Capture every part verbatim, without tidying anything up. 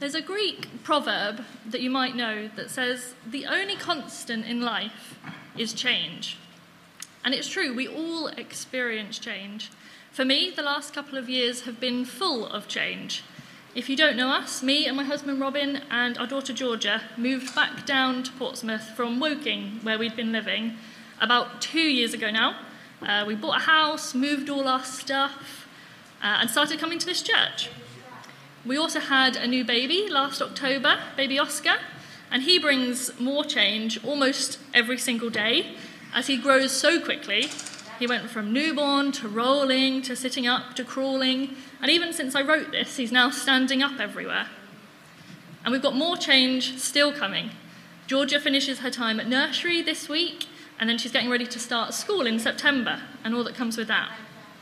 There's a Greek proverb that you might know that says, the only constant in life is change. And it's true, we all experience change. For me, the last couple of years have been full of change. If you don't know us, me and my husband Robin and our daughter Georgia moved back down to Portsmouth from Woking, where we'd been living, about two years ago now. Uh, we bought a house, moved all our stuff, uh, and started coming to this church. We also had a new baby last October, baby Oscar, and he brings more change almost every single day as he grows so quickly. He went from newborn to rolling to sitting up to crawling, and even since I wrote this, he's now standing up everywhere. And we've got more change still coming. Georgia finishes her time at nursery this week, and then she's getting ready to start school in September, and all that comes with that.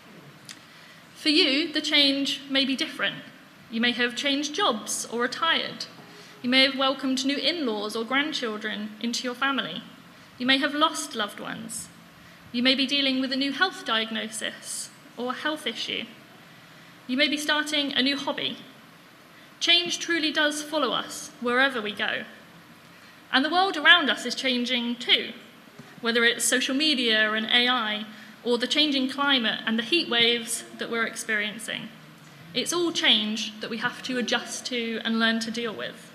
For you, the change may be different. You may have changed jobs or retired. You may have welcomed new in-laws or grandchildren into your family. You may have lost loved ones. You may be dealing with a new health diagnosis or health issue. You may be starting a new hobby. Change truly does follow us wherever we go. And the world around us is changing too, whether it's social media and A I or the changing climate and the heat waves that we're experiencing. It's all change that we have to adjust to and learn to deal with.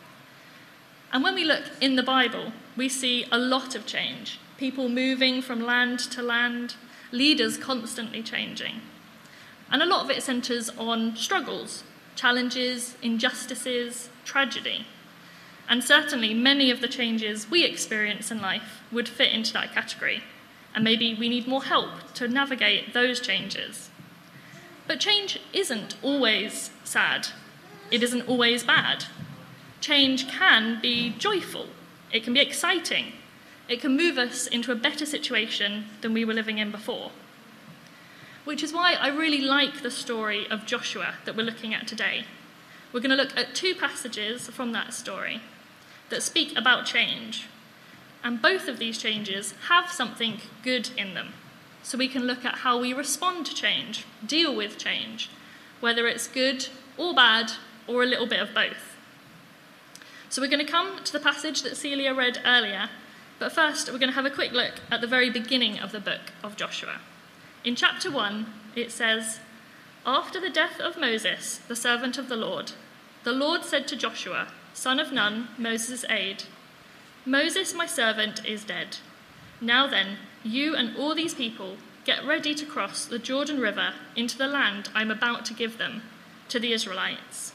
And when we look in the Bible, we see a lot of change. People moving from land to land, leaders constantly changing. And a lot of it centres on struggles, challenges, injustices, tragedy. And certainly many of the changes we experience in life would fit into that category. And maybe we need more help to navigate those changes. But change isn't always sad. It isn't always bad. Change can be joyful. It can be exciting. It can move us into a better situation than we were living in before. Which is why I really like the story of Joshua that we're looking at today. We're going to look at two passages from that story that speak about change. And both of these changes have something good in them. So we can look at how we respond to change, deal with change, whether it's good or bad or a little bit of both. So we're going to come to the passage that Celia read earlier, but first we're going to have a quick look at the very beginning of the book of Joshua. In chapter one, it says, "After the death of Moses, the servant of the Lord, the Lord said to Joshua, son of Nun, Moses' aide, 'Moses, my servant, is dead. Now then, you and all these people get ready to cross the Jordan River into the land I'm about to give them, to the Israelites.'"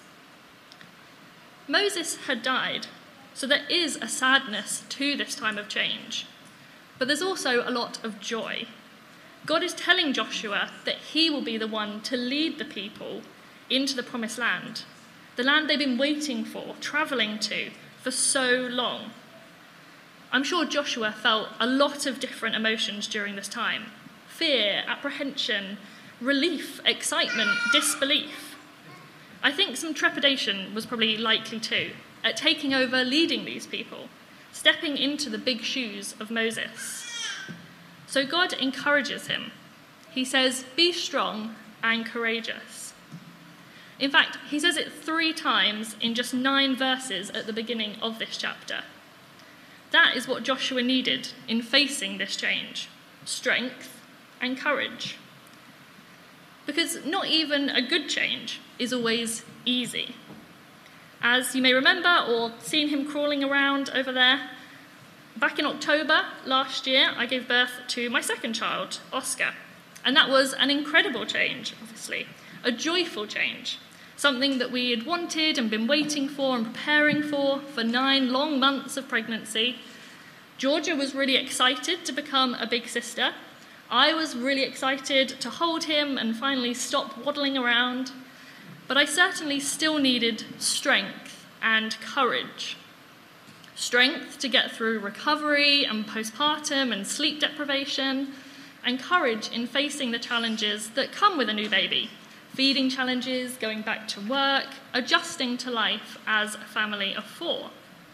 Moses had died, so there is a sadness to this time of change. But there's also a lot of joy. God is telling Joshua that he will be the one to lead the people into the promised land, the land they've been waiting for, travelling to for so long. I'm sure Joshua felt a lot of different emotions during this time. Fear, apprehension, relief, excitement, disbelief. I think some trepidation was probably likely too, at taking over leading these people, stepping into the big shoes of Moses. So God encourages him. He says, "Be strong and courageous." In fact, he says it three times in just nine verses at the beginning of this chapter. That is what Joshua needed in facing this change: strength and courage. Because not even a good change is always easy. As you may remember, or seen him crawling around over there, back in October last year, I gave birth to my second child, Oscar. And that was an incredible change, obviously, a joyful change, something that we had wanted and been waiting for and preparing for for nine long months of pregnancy. Georgia was really excited to become a big sister. I was really excited to hold him and finally stop waddling around. But I certainly still needed strength and courage. Strength to get through recovery and postpartum and sleep deprivation, and courage in facing the challenges that come with a new baby. Feeding challenges, going back to work, adjusting to life as a family of four.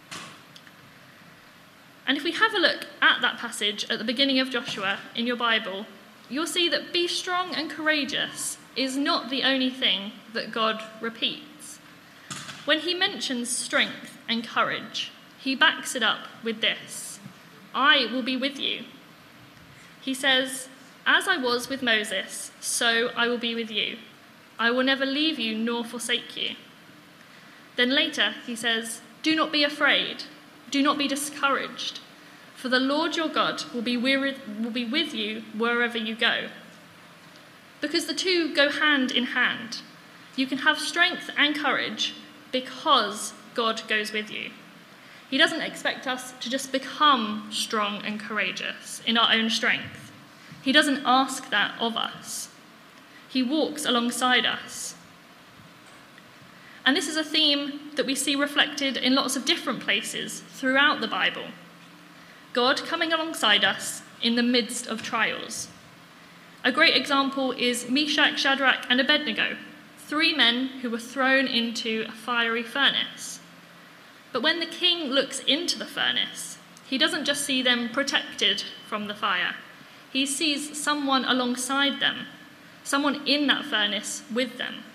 And if we have a look at that passage at the beginning of Joshua in your Bible, you'll see that "be strong and courageous" is not the only thing that God repeats. When he mentions strength and courage, he backs it up with this: I will be with you. He says, as I was with Moses, so I will be with you. I will never leave you nor forsake you. Then later he says, do not be afraid, do not be discouraged, for the Lord your God will be will be with you wherever you go. Because the two go hand in hand. You can have strength and courage because God goes with you. He doesn't expect us to just become strong and courageous in our own strength. He doesn't ask that of us. He walks alongside us. And this is a theme that we see reflected in lots of different places throughout the Bible. God coming alongside us in the midst of trials. A great example is Meshach, Shadrach, and Abednego, three men who were thrown into a fiery furnace. But when the king looks into the furnace, he doesn't just see them protected from the fire. He sees someone alongside them, someone in that furnace with them.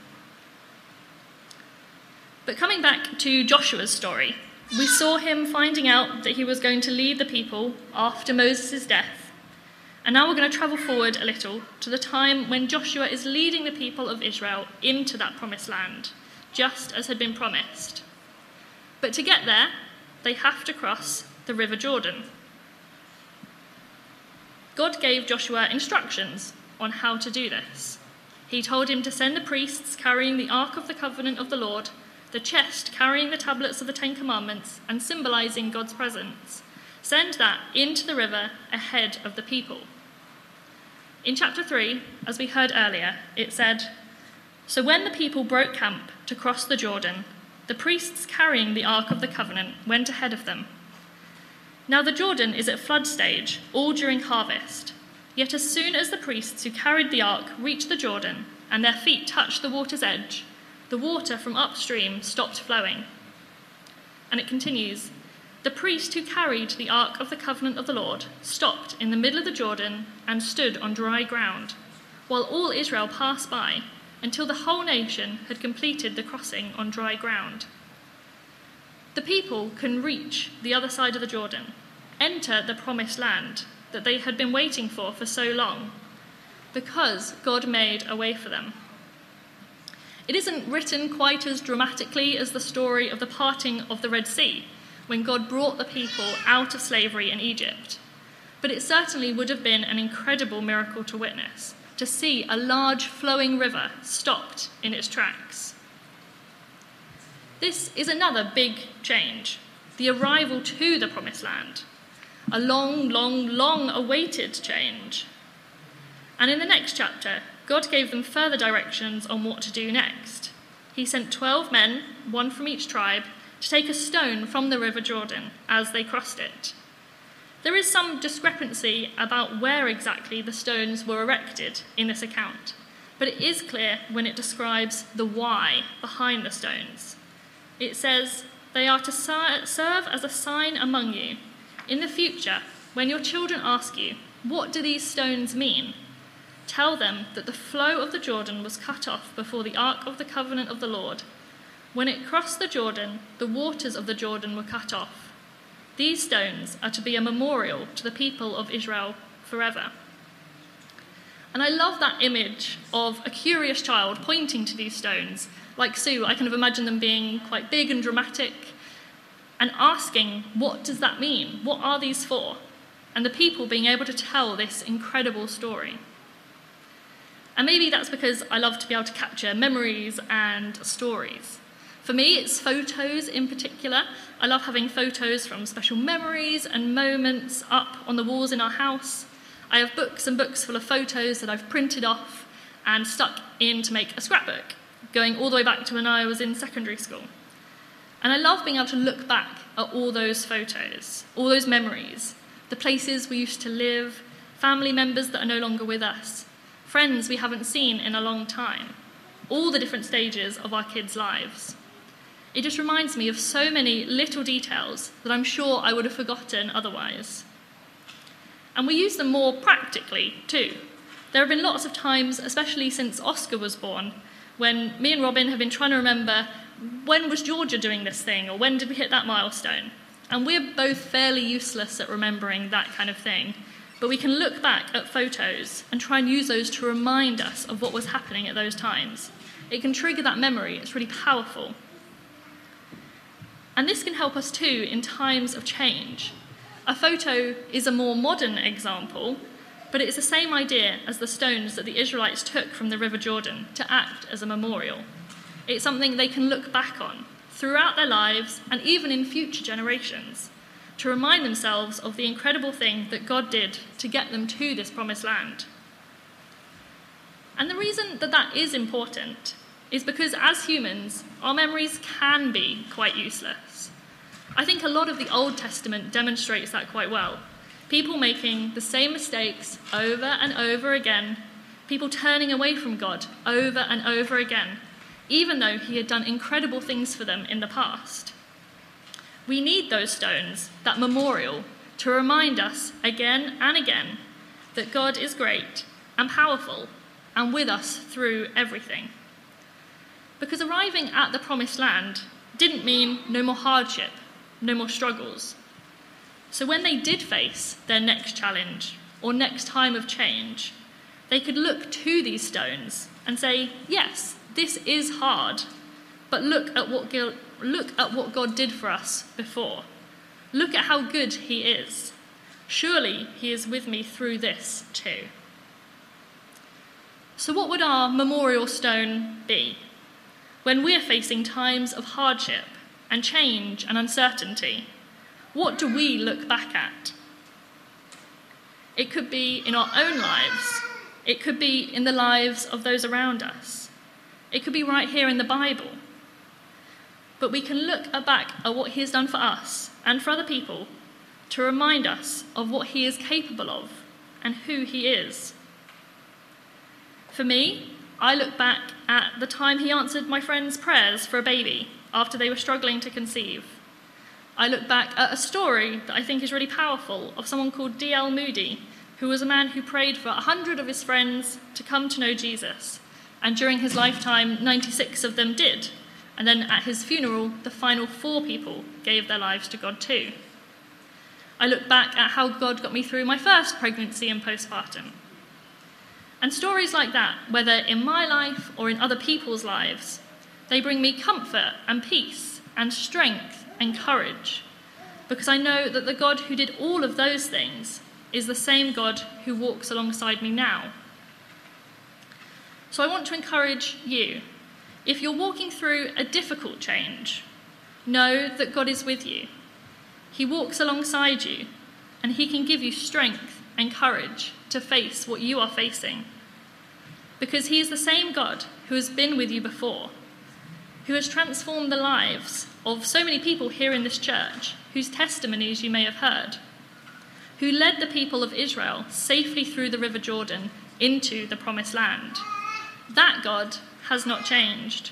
But coming back to Joshua's story, we saw him finding out that he was going to lead the people after Moses' death. And now we're going to travel forward a little to the time when Joshua is leading the people of Israel into that promised land, just as had been promised. But to get there, they have to cross the River Jordan. God gave Joshua instructions on how to do this. He told him to send the priests carrying the Ark of the Covenant of the Lord, the chest carrying the tablets of the Ten Commandments and symbolizing God's presence. Send that into the river ahead of the people. In chapter three, as we heard earlier, it said, so when the people broke camp to cross the Jordan, the priests carrying the Ark of the Covenant went ahead of them. Now the Jordan is at flood stage, all during harvest. Yet as soon as the priests who carried the ark reached the Jordan and their feet touched the water's edge, the water from upstream stopped flowing. And it continues, the priest who carried the Ark of the Covenant of the Lord stopped in the middle of the Jordan and stood on dry ground, while all Israel passed by until the whole nation had completed the crossing on dry ground. The people can reach the other side of the Jordan, enter the promised land that they had been waiting for for so long, because God made a way for them. It isn't written quite as dramatically as the story of the parting of the Red Sea, when God brought the people out of slavery in Egypt, but it certainly would have been an incredible miracle to witness, to see a large flowing river stopped in its tracks. This is another big change, the arrival to the promised land, a long, long, long awaited change. And in the next chapter, God gave them further directions on what to do next. He sent twelve men, one from each tribe, to take a stone from the River Jordan as they crossed it. There is some discrepancy about where exactly the stones were erected in this account, but it is clear when it describes the why behind the stones. It says, they are to serve as a sign among you. In the future, when your children ask you, what do these stones mean? Tell them that the flow of the Jordan was cut off before the Ark of the Covenant of the Lord. When it crossed the Jordan, the waters of the Jordan were cut off. These stones are to be a memorial to the people of Israel forever. And I love that image of a curious child pointing to these stones. Like Sue, I kind of imagine them being quite big and dramatic and asking, what does that mean? What are these for? And the people being able to tell this incredible story. And maybe that's because I love to be able to capture memories and stories. For me, it's photos in particular. I love having photos from special memories and moments up on the walls in our house. I have books and books full of photos that I've printed off and stuck in to make a scrapbook, going all the way back to when I was in secondary school. And I love being able to look back at all those photos, all those memories, the places we used to live, family members that are no longer with us, friends we haven't seen in a long time, all the different stages of our kids' lives. It just reminds me of so many little details that I'm sure I would have forgotten otherwise. And we use them more practically too. There have been lots of times, especially since Oscar was born, when me and Robin have been trying to remember when was Georgia doing this thing, or when did we hit that milestone? And we're both fairly useless at remembering that kind of thing, but we can look back at photos and try and use those to remind us of what was happening at those times. It can trigger that memory. It's really powerful. And this can help us too in times of change. A photo is a more modern example, but it's the same idea as the stones that the Israelites took from the River Jordan to act as a memorial. It's something they can look back on throughout their lives and even in future generations to remind themselves of the incredible thing that God did to get them to this promised land. And the reason that that is important is because as humans, our memories can be quite useless. I think a lot of the Old Testament demonstrates that quite well. People making the same mistakes over and over again, people turning away from God over and over again, even though he had done incredible things for them in the past. We need those stones, that memorial, to remind us again and again that God is great and powerful and with us through everything. Because arriving at the promised land didn't mean no more hardship, no more struggles. So when they did face their next challenge or next time of change, they could look to these stones and say, yes, this is hard, but look at what look at what God did for us before. Look at how good he is. Surely he is with me through this too. So what would our memorial stone be when we're facing times of hardship and change and uncertainty? What do we look back at? It could be in our own lives. It could be in the lives of those around us. It could be right here in the Bible. But we can look back at what he has done for us and for other people to remind us of what he is capable of and who he is. For me, I look back at the time he answered my friend's prayers for a baby after they were struggling to conceive. I look back at a story that I think is really powerful of someone called D L Moody, who was a man who prayed for a hundred of his friends to come to know Jesus. And during his lifetime, ninety-six of them did. And then at his funeral, the final four people gave their lives to God too. I look back at how God got me through my first pregnancy and postpartum. And stories like that, whether in my life or in other people's lives, they bring me comfort and peace and strength and courage, because I know that the God who did all of those things is the same God who walks alongside me now. So I want to encourage you, if you're walking through a difficult change, know that God is with you. He walks alongside you, and he can give you strength and courage to face what you are facing, because he is the same God who has been with you before, who has transformed the lives of so many people here in this church, whose testimonies you may have heard, who led the people of Israel safely through the River Jordan into the promised land. That God has not changed.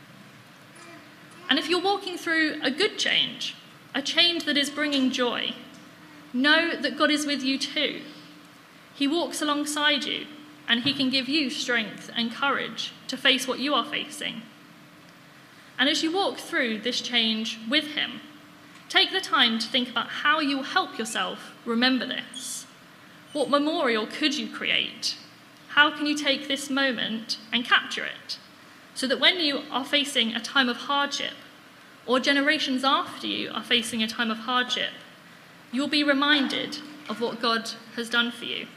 And if you're walking through a good change, a change that is bringing joy, know that God is with you too. He walks alongside you, and he can give you strength and courage to face what you are facing. And as you walk through this change with him, take the time to think about how you will help yourself remember this. What memorial could you create? How can you take this moment and capture it, so that when you are facing a time of hardship, or generations after you are facing a time of hardship, you'll be reminded of what God has done for you?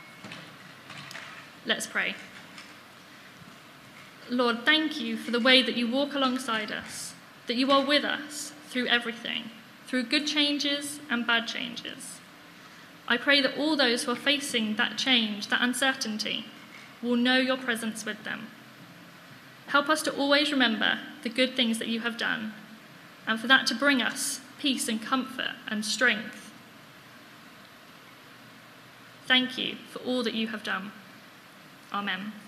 Let's pray. Lord, thank you for the way that you walk alongside us, that you are with us through everything, through good changes and bad changes. I pray that all those who are facing that change, that uncertainty, will know your presence with them. Help us to always remember the good things that you have done, and for that to bring us peace and comfort and strength. Thank you for all that you have done. Amen.